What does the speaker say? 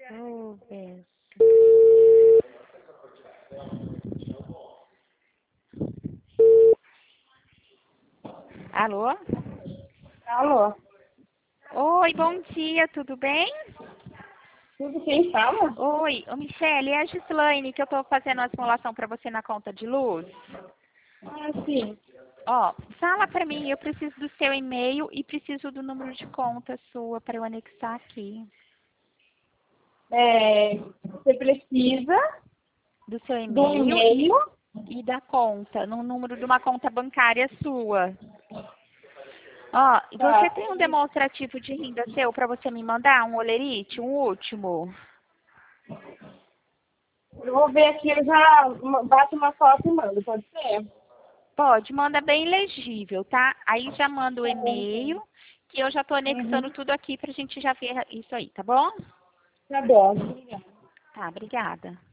Oh, Deus. Alô? Alô, Oi, bom dia, tudo bem? tudo quem fala? Oi, ô Michele, é a Gislaine que eu tô fazendo a simulação para você na conta de luz. Ah, sim. Ó, fala para mim, eu preciso do seu e-mail e preciso do número de conta sua para eu anexar aqui. Você precisa Do seu do e-mail e-mail. e da conta, no número de uma conta bancária sua. Ó, e você Tá. tem um demonstrativo de renda seu para você me mandar? Um olerite, um último? Eu vou ver aqui, eu já bato uma foto e mando, pode ser? Pode, manda bem legível, tá? Aí já manda o Tá bom, e-mail, então. que eu já tô anexando Uhum. tudo aqui pra gente já ver isso aí, tá bom? Tá bom, obrigada. Tá, obrigada.